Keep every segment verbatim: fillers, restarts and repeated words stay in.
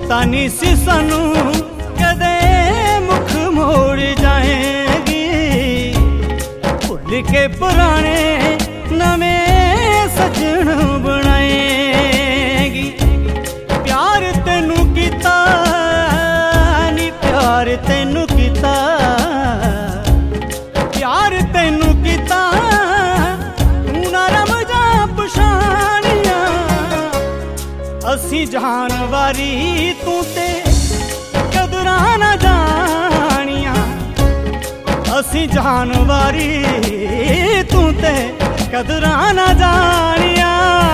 तानी सी सानू कदे मुख मोड़ जाएगी, भुल के पुराने नवें सजन बनाएगी। प्यार तेनू कीता नी प्यार तेनू कीता, प्यार तेनू कीता नरम जा पछाणिया। असी जानवारी तू ते कदरां ना जानिया, असी जानवारी तू ते कदरां ना जानिया।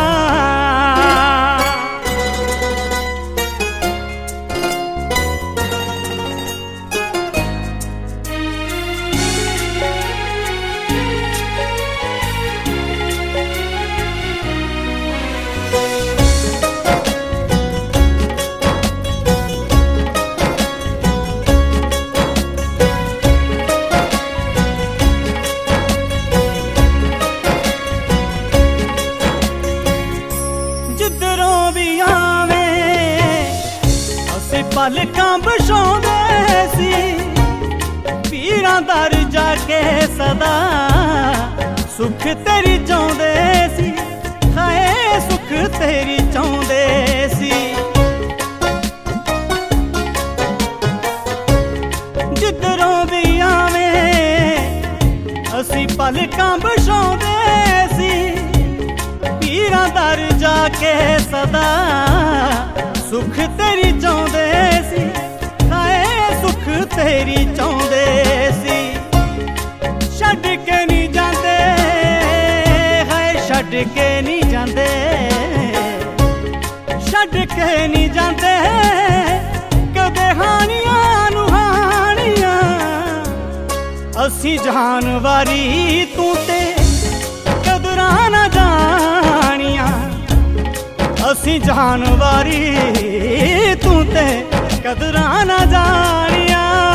जिधरों भी आवे असी पलकां बछाउंदे सी, पीरां दर जाके सदा सुख तेरी चाहुंदे सी, हाय सुख तेरी चाहुंदे सी। जिधरों भी आवे असी पलकां बछाउंदे सी, पीरां दर जाके सदा सुख तेरी चाहुंदे सी, हाय सुख तेरी चाहुंदे सी। छड्ड के नहीं जांदे, हाय छड्ड के नहीं जांदे, छड्ड के नहीं जांदे कदे हानियां नूं हानियां। असी जानवारी तू ते कदरां ना जानिया, असी जानवारी तू ते कदरां ना जानिया।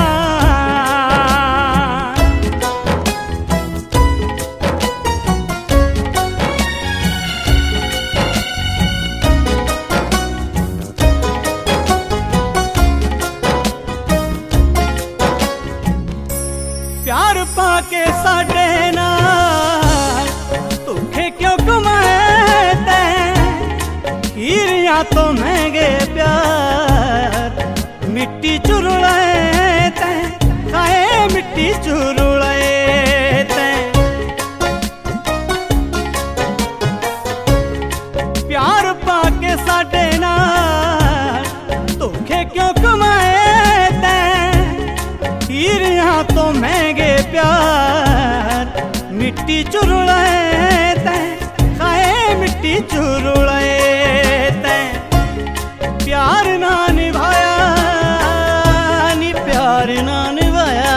प्यार पाके साडे नाल धोखे क्यों कमाए तैं, हीरियां तो महंगे प्यार मिट्टी चुरुलाए तैं, हाय मिट्टी चुरुलाए तैं। प्यार पाके साडे नाल धोखे क्यों कमाए तैं, हीरियां तो महंगे प्यार मिट्टी चुरुलाए तैं, हाय मिट्टी चुरुलाए तैं। प्यार ना निभाया नी प्यार ना निभाया,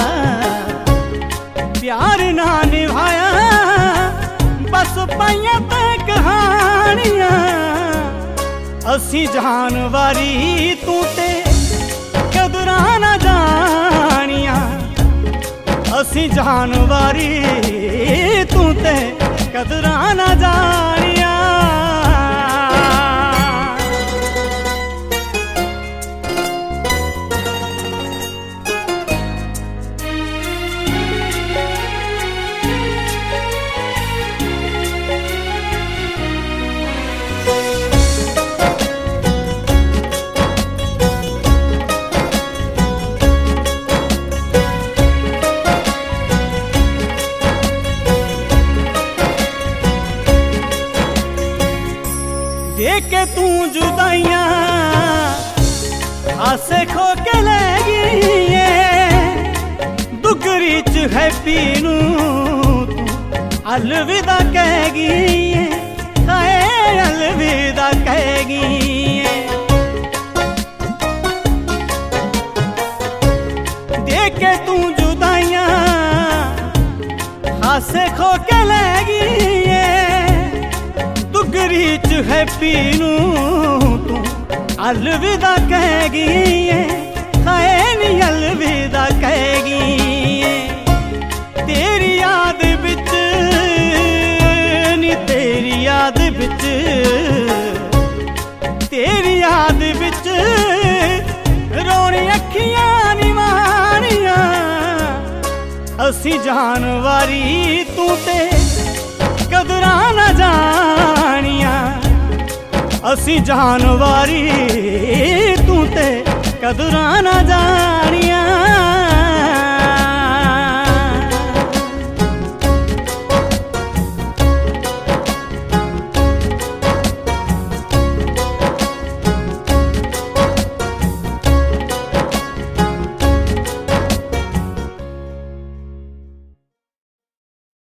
प्यार ना निभाया बस पाइयां तैं कहानियां। असी जानवारी तू ते कदरां ना जानिया, असी जानवारी तू ते कदरां ना जानिया। देके तू जुदाइयां हासे खो के ले गई, दुगरी च हैप्पी नू तू अलविदा कहेगी, हाय अलविदा कहेगी। देके तू जुदाइयां हासे खो के ले गई, दुगरी च हैप्पी नू तू अलविदा कहेगी, हाय नी अलविदा कहेगी। तेरी याद बिच नी तेरी याद बिच, तेरी याद बिच असी जानवारी तू ते कदरां ना जानिया, असी जानवारी तू ते कदरां ना जानिया।